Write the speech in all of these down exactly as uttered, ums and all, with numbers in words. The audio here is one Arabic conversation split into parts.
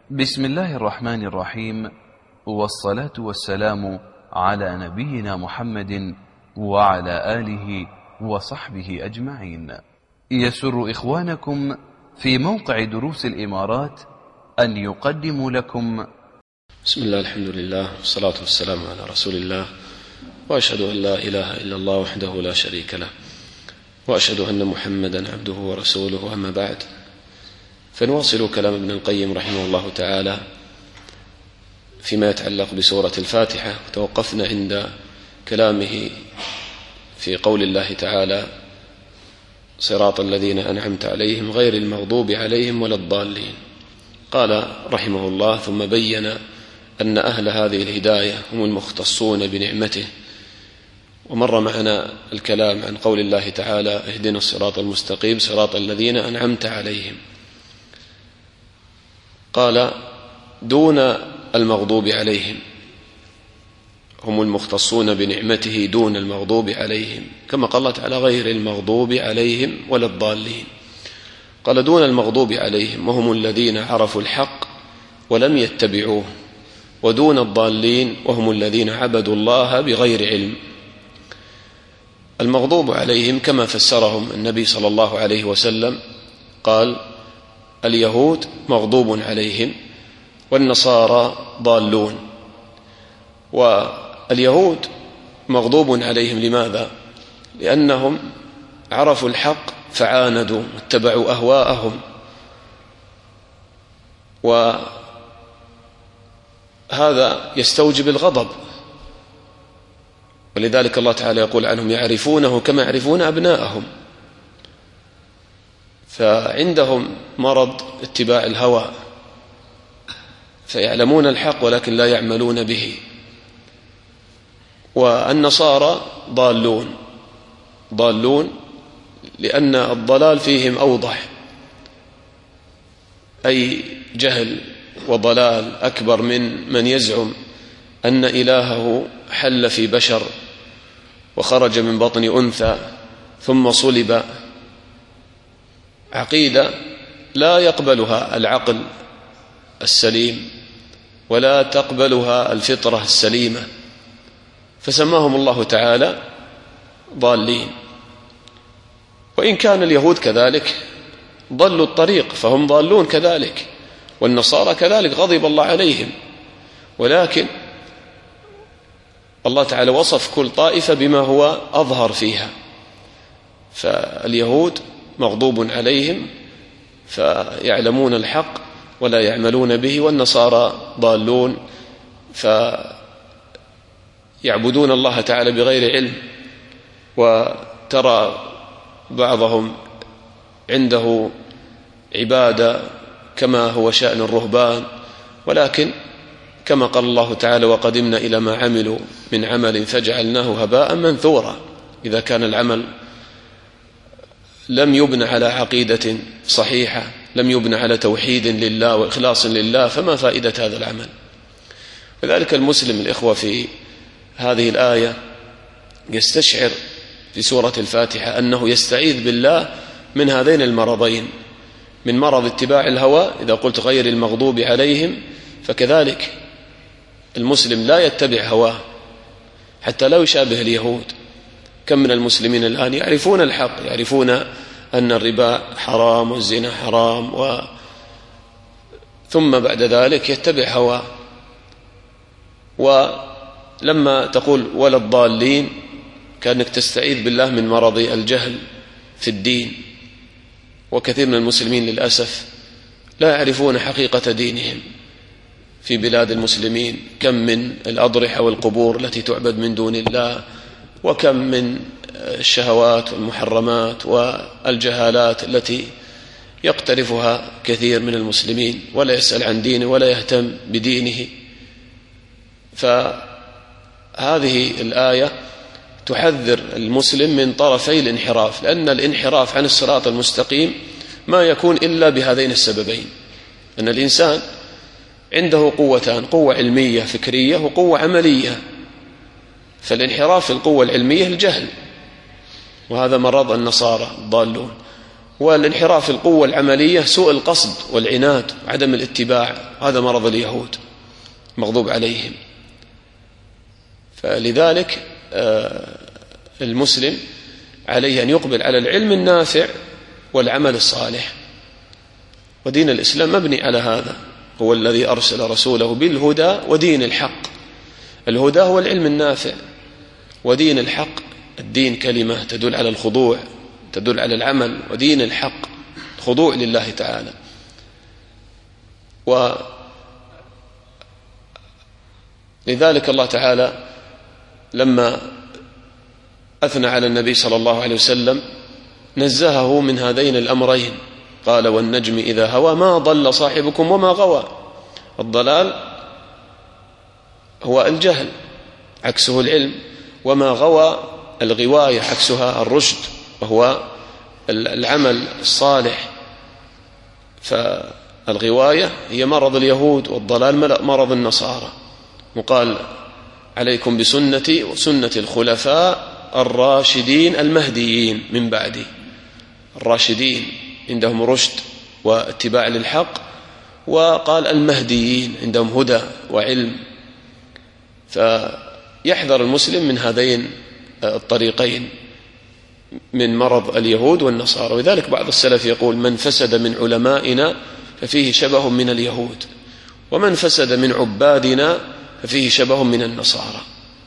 بسم الله الرحمن الرحيم، والصلاة والسلام على نبينا محمد وعلى آله وصحبه أجمعين. يسر إخوانكم في موقع دروس الإمارات أن يقدموا لكم بسم الله الحمد لله والصلاة والسلام على رسول الله، وأشهد أن لا إله إلا الله وحده لا شريك له، وأشهد أن محمدا عبده ورسوله. أما بعد، فنواصل كلام ابن القيم رحمه الله تعالى فيما يتعلق بسورة الفاتحة. توقفنا عند كلامه في قول الله تعالى: صراط الذين أنعمت عليهم غير المغضوب عليهم ولا الضالين. قال رحمه الله: ثم بين أن أهل هذه الهداية هم المختصون بنعمته. ومر معنا الكلام عن قول الله تعالى: اهدنا الصراط المستقيم صراط الذين أنعمت عليهم. قال: دون المغضوب عليهم، هم المختصون بنعمته دون المغضوب عليهم، كما قال الله تعالى: غير المغضوب عليهم ولا الضالين. قال: دون المغضوب عليهم، وهم الذين عرفوا الحق ولم يتبعوه، ودون الضالين، وهم الذين عبدوا الله بغير علم. المغضوب عليهم كما فسرهم النبي صلى الله عليه وسلم، قال: اليهود مغضوب عليهم والنصارى ضالون. واليهود مغضوب عليهم لماذا؟ لأنهم عرفوا الحق فعاندوا واتبعوا أهواءهم، وهذا يستوجب الغضب. ولذلك الله تعالى يقول عنهم: يعرفونه كما يعرفون أبناءهم. فعندهم مرض اتباع الهوى، فيعلمون الحق ولكن لا يعملون به. والنصارى ضالون ضالون لأن الضلال فيهم أوضح، أي جهل وضلال أكبر من من يزعم أن إلهه حل في بشر وخرج من بطن أنثى ثم صلب. عقيدة لا يقبلها العقل السليم ولا تقبلها الفطرة السليمة، فسماهم الله تعالى ضالين. وإن كان اليهود كذلك ضلوا الطريق فهم ضالون كذلك، والنصارى كذلك غضب الله عليهم، ولكن الله تعالى وصف كل طائفة بما هو أظهر فيها. فاليهود مغضوب عليهم فيعلمون الحق ولا يعملون به، والنصارى ضالون فيعبدون الله تعالى بغير علم. وترى بعضهم عنده عبادة كما هو شأن الرهبان، ولكن كما قال الله تعالى: وقدمنا إلى ما عملوا من عمل فجعلناه هباء منثورا. إذا كان العمل لم يبنى على عقيدة صحيحة، لم يبنى على توحيد لله وإخلاص لله، فما فائدة هذا العمل؟ لذلك المسلم الإخوة في هذه الآية يستشعر في سورة الفاتحة أنه يستعيذ بالله من هذين المرضين، من مرض اتباع الهوى. إذا قلت غير المغضوب عليهم، فكذلك المسلم لا يتبع هواه حتى لا يشابه اليهود. كم من المسلمين الآن يعرفون الحق، يعرفون أن الربا حرام والزنا حرام، و... ثم بعد ذلك يتبع هواه. ولما تقول ولا الضالين، كأنك تستعيذ بالله من مرض الجهل في الدين. وكثير من المسلمين للأسف لا يعرفون حقيقة دينهم. في بلاد المسلمين كم من الأضرحة والقبور التي تعبد من دون الله، وكم من الشهوات والمحرمات والجهالات التي يقترفها كثير من المسلمين، ولا يسأل عن دينه ولا يهتم بدينه. فهذه الآية تحذر المسلم من طرفي الانحراف، لأن الانحراف عن الصراط المستقيم ما يكون إلا بهذين السببين: أن الإنسان عنده قوتان، قوة علمية فكرية وقوة عملية. فالانحراف في القوة العلمية الجهل، وهذا مرض النصارى الضالون. والانحراف في القوة العملية سوء القصد والعناد وعدم الاتباع، هذا مرض اليهود مغضوب عليهم. فلذلك المسلم عليه أن يقبل على العلم النافع والعمل الصالح، ودين الإسلام مبني على هذا، هو الذي أرسل رسوله بالهدى ودين الحق. الهدى هو العلم النافع، ودين الحق الدين كلمة تدل على الخضوع، تدل على العمل، ودين الحق خضوع لله تعالى. ولذلك الله تعالى لما أثنى على النبي صلى الله عليه وسلم نزهه من هذين الأمرين، قال والنجم إذا هوى ما ضل صاحبكم وما غوى. الضلال هو الجهل عكسه العلم، وما غوى الغواية عكسها الرشد وهو العمل الصالح. فالغواية هي مرض اليهود والضلال مرض النصارى. وقال عليكم بسنتي وسنة الخلفاء الراشدين المهديين من بعدي. الراشدين عندهم رشد واتباع للحق، وقال المهديين عندهم هدى وعلم. فيحذر المسلم من هذين الطريقين من مرض اليهود والنصارى. وذلك بعض السلف يقول من فسد من علمائنا ففيه شبه من اليهود، ومن فسد من عبادنا ففيه شبه من النصارى.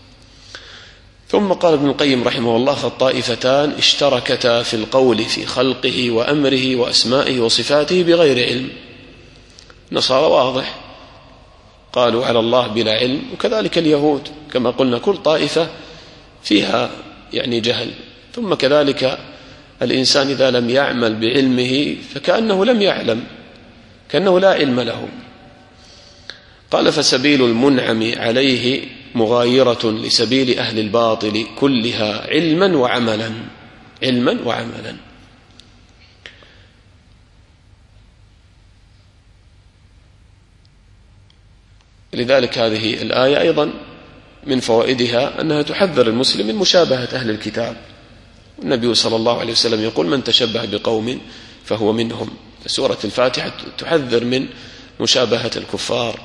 ثم قال ابن القيم رحمه الله فالطائفتان اشتركتا في القول في خلقه وأمره وأسمائه وصفاته بغير علم. النصارى واضح قالوا على الله بلا علم، وكذلك اليهود كما قلنا كل طائفة فيها يعني جهل. ثم كذلك الإنسان إذا لم يعمل بعلمه فكأنه لم يعلم، كأنه لا علم له. قال فسبيل المنعم عليه مغايرة لسبيل أهل الباطل كلها علما وعملا، علما وعملا. لذلك هذه الآية أيضا من فوائدها أنها تحذر المسلم من مشابهة أهل الكتاب. النبي صلى الله عليه وسلم يقول من تشبه بقوم فهو منهم. سورة الفاتحة تحذر من مشابهة الكفار.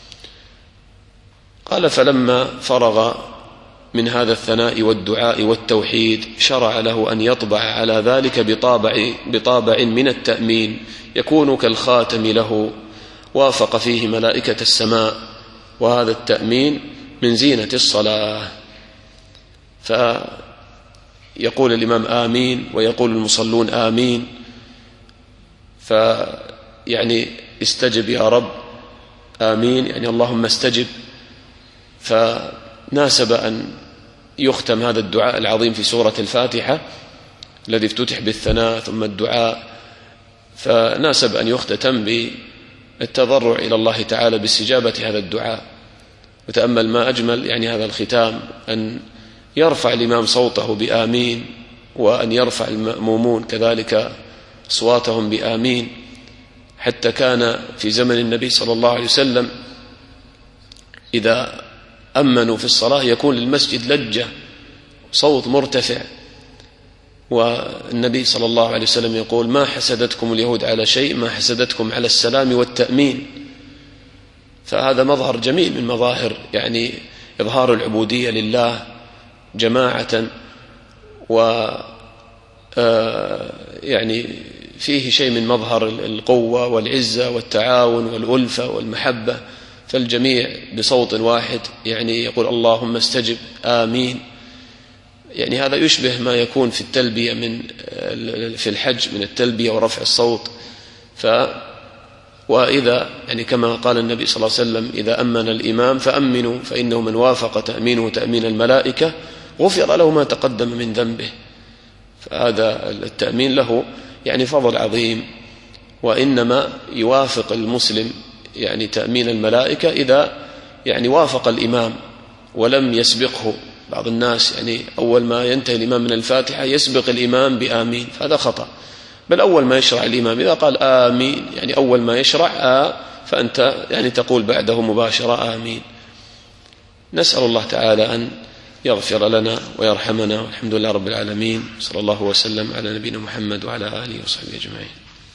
قال فلما فرغ من هذا الثناء والدعاء والتوحيد شرع له أن يطبع على ذلك بطابع, بطابع من التأمين يكون كالخاتم له، وافق فيه ملائكة السماء، وهذا التأمين من زينة الصلاة. فيقول الإمام آمين ويقول المصلون آمين، فيعني استجب يا رب، آمين يعني اللهم استجب. فناسب أن يختم هذا الدعاء العظيم في سورة الفاتحة الذي افتتح بالثناء ثم الدعاء، فناسب أن يختتم بالتضرع إلى الله تعالى باستجابة هذا الدعاء. وتأمل ما أجمل يعني هذا الختام، أن يرفع الإمام صوته بآمين، وأن يرفع المأمومون كذلك أصواتهم بآمين. حتى كان في زمن النبي صلى الله عليه وسلم إذا أمنوا في الصلاة يكون للمسجد لجة، صوت مرتفع. والنبي صلى الله عليه وسلم يقول ما حسدتكم اليهود على شيء ما حسدتكم على السلام والتأمين. فهذا مظهر جميل من مظاهر يعني إظهار العبودية لله جماعة، و يعني فيه شيء من مظهر القوة والعزة والتعاون والألفة والمحبة. فالجميع بصوت واحد يعني يقول اللهم استجب آمين. يعني هذا يشبه ما يكون في التلبية من في الحج من التلبية ورفع الصوت. ف وإذا يعني كما قال النبي صلى الله عليه وسلم إذا أمن الإمام فأمنوا فإنه من وافق تأمينه تأمين الملائكة غفر له ما تقدم من ذنبه. فهذا التأمين له يعني فضل عظيم، وإنما يوافق المسلم يعني تأمين الملائكة إذا يعني وافق الإمام ولم يسبقه. بعض الناس يعني أول ما ينتهي الإمام من الفاتحة يسبق الإمام بآمين، فهذا خطأ. بل أول ما يشرع الإمام إذا قال آمين يعني أول ما يشرع آ فأنت يعني تقول بعده مباشرة آمين. نسأل الله تعالى أن يغفر لنا ويرحمنا، والحمد لله رب العالمين. صلى الله وسلم على نبينا محمد وعلى آله وصحبه أجمعين.